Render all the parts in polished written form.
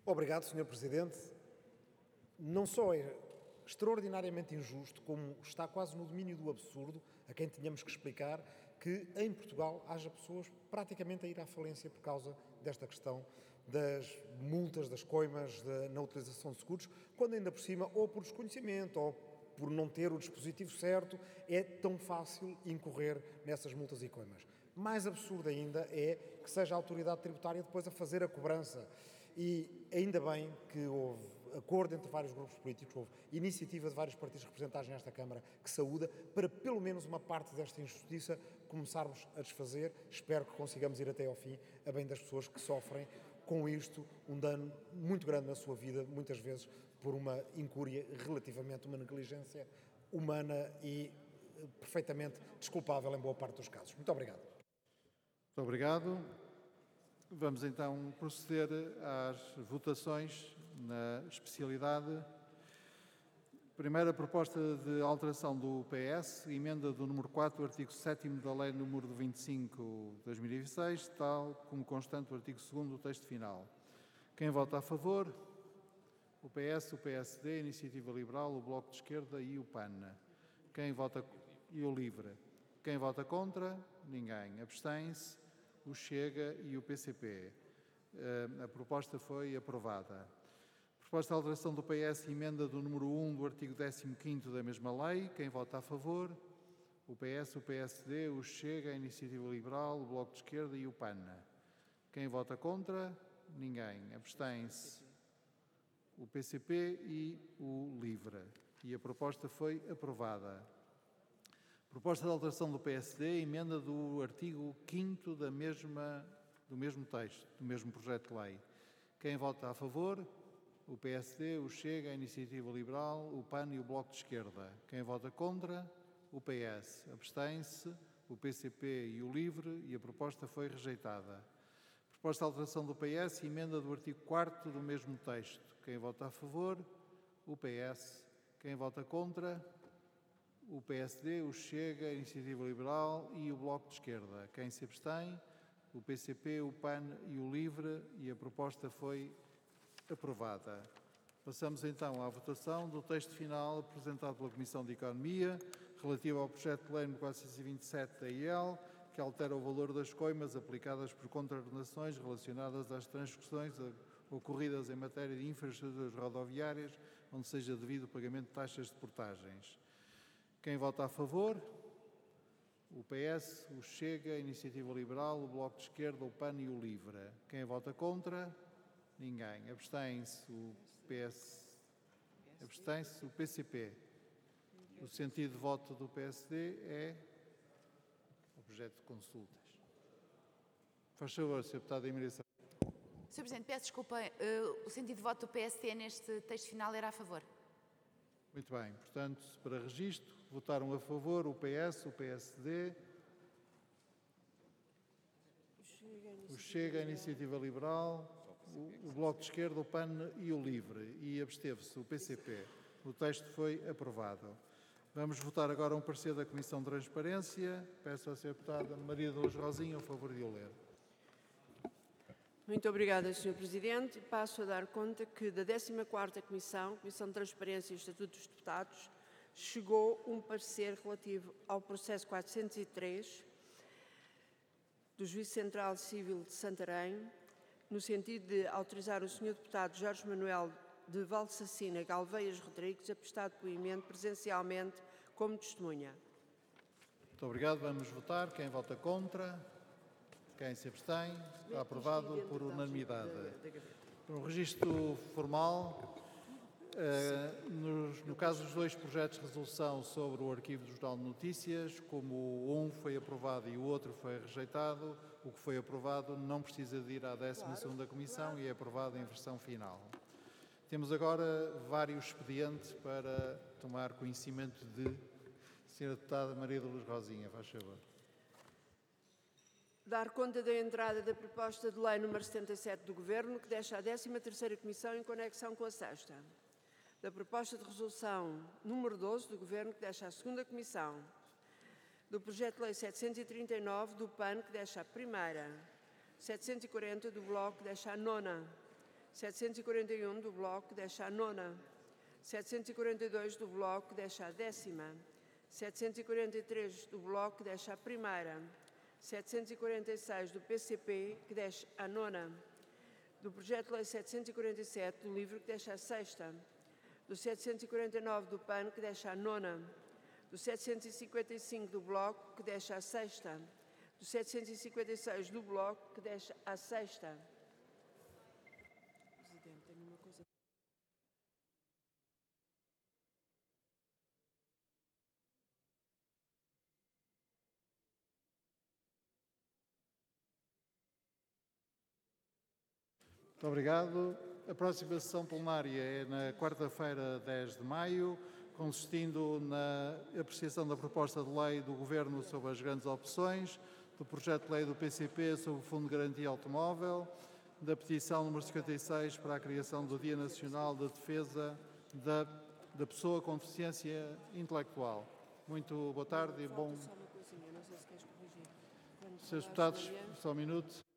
Obrigado, Sr. Presidente. Não só é extraordinariamente injusto, como está quase no domínio do absurdo, a quem tínhamos que explicar que em Portugal haja pessoas praticamente a ir à falência por causa desta questão das multas, das coimas, na utilização de seguros, quando ainda por cima, ou por desconhecimento, ou por não ter o dispositivo certo, é tão fácil incorrer nessas multas e coimas. Mais absurdo ainda é que seja a autoridade tributária depois a fazer a cobrança. E ainda bem que houve acordo entre vários grupos políticos, houve iniciativa de vários partidos representados nesta Câmara que saúda, para pelo menos uma parte desta injustiça começarmos a desfazer. Espero que consigamos ir até ao fim, a bem das pessoas que sofrem com isto um dano muito grande na sua vida, muitas vezes por uma incúria relativamente, uma negligência humana e perfeitamente desculpável em boa parte dos casos. Muito obrigado. Muito obrigado. Vamos então proceder às votações na especialidade. Primeira proposta de alteração do PS, emenda do número 4 do artigo 7º da Lei número 25 de 2026, tal como constante do artigo 2º do texto final. Quem vota a favor? O PS, o PSD, a Iniciativa Liberal, o Bloco de Esquerda e o PAN. Quem vota e o LIVRE. Quem vota contra? Ninguém. Abstém-se o Chega e o PCP. A proposta foi aprovada. Proposta de alteração do PS, emenda do número 1 do artigo 15º da mesma lei. Quem vota a favor? O PS, o PSD, o Chega, a Iniciativa Liberal, o Bloco de Esquerda e o PAN. Quem vota contra? Ninguém. Abstém-se o PCP e o LIVRE. E a proposta foi aprovada. Proposta de alteração do PSD, emenda do artigo 5º do mesmo texto, do mesmo projeto de lei. Quem vota a favor? O PSD, o Chega, a Iniciativa Liberal, o PAN e o Bloco de Esquerda. Quem vota contra? O PS. Abstém-se o PCP e o LIVRE e a proposta foi rejeitada. Proposta de alteração do PS, emenda do artigo 4º do mesmo texto. Quem vota a favor? O PS. Quem vota contra? O PSD, o Chega, a Iniciativa Liberal e o Bloco de Esquerda. Quem se abstém? O PCP, o PAN e o LIVRE e a proposta foi aprovada. Passamos então à votação do texto final apresentado pela Comissão de Economia, relativo ao projeto de lei número 427 da IEL, que altera o valor das coimas aplicadas por contraordenações relacionadas às transgressões ocorridas em matéria de infraestruturas rodoviárias, onde seja devido o pagamento de taxas de portagens. Quem vota a favor? O PS, o Chega, a Iniciativa Liberal, o Bloco de Esquerda, o PAN e o LIVRE. Quem vota contra? Ninguém. Abstém-se o PS. Abstém-se o PCP. O sentido de voto do PSD é objeto de consultas. Faz favor, Sr. Deputado Emília Sá. Sr. Presidente, peço desculpa, o sentido de voto do PSD neste texto final era a favor. Muito bem. Portanto, para registro, votaram a favor o PS, o PSD, o Chega, a Iniciativa Liberal, o Bloco de Esquerda, o PAN e o LIVRE. E absteve-se o PCP. O texto foi aprovado. Vamos votar agora um parecer da Comissão de Transparência. Peço à Sra. Deputada Maria de Lourdes Rosinha o favor de o ler. Muito obrigada, Sr. Presidente. Passo a dar conta que da 14ª Comissão de Transparência e Estatuto dos Deputados, chegou um parecer relativo ao processo 403 do Juízo Central Civil de Santarém, no sentido de autorizar o Sr. Deputado Jorge Manuel de Valsacina Galveias Rodrigues a prestar depoimento presencialmente como testemunha. Muito obrigado. Vamos votar. Quem vota contra? Quem se abstém? Está aprovado por unanimidade. No registro formal, no caso dos dois projetos de resolução sobre o arquivo do Jornal de Notícias, como um foi aprovado e o outro foi rejeitado, o que foi aprovado não precisa de ir à 12ª Comissão e é aprovado em versão final. Temos agora vários expedientes para tomar conhecimento de. Sra. Deputada Maria de Lourdes Rosinha, faz favor. Dar conta da entrada da proposta de lei número 77 do Governo, que deixa a 13ª Comissão em conexão com a 6ª. Da proposta de resolução número 12 do Governo, que deixa a 2ª Comissão. Do projeto de lei 739 do PAN, que deixa a 1ª. 740 do Bloco, que deixa a 9ª. 741 do Bloco deixa a nona. 742 do Bloco deixa a 10ª. 743 do Bloco deixa a primeira. 746 do PCP, que deixa a nona. Do projeto de lei 747 do LIVRE, que deixa a sexta. Do 749 do PAN, que deixa a nona. Do 755 do Bloco, que deixa a sexta. Do 756 do Bloco, que deixa a sexta. Presidente, tenho uma coisa. Muito obrigado. A próxima sessão plenária é na quarta-feira, 10 de maio, consistindo na apreciação da proposta de lei do Governo sobre as grandes opções, do projeto de lei do PCP sobre o Fundo de Garantia Automóvel, da petição número 56 para a criação do Dia Nacional da Defesa da Pessoa com Deficiência Intelectual. Muito boa tarde e bom... Só uma coisinha, não sei se queres corrigir. Senhores deputados, só um minuto.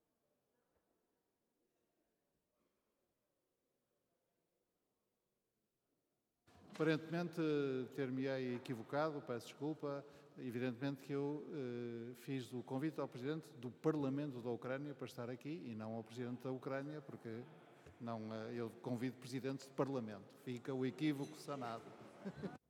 Aparentemente ter-me-ei equivocado, peço desculpa. Evidentemente que eu fiz o convite ao Presidente do Parlamento da Ucrânia para estar aqui e não ao Presidente da Ucrânia, porque não, eu convido Presidentes de Parlamento. Fica o equívoco sanado.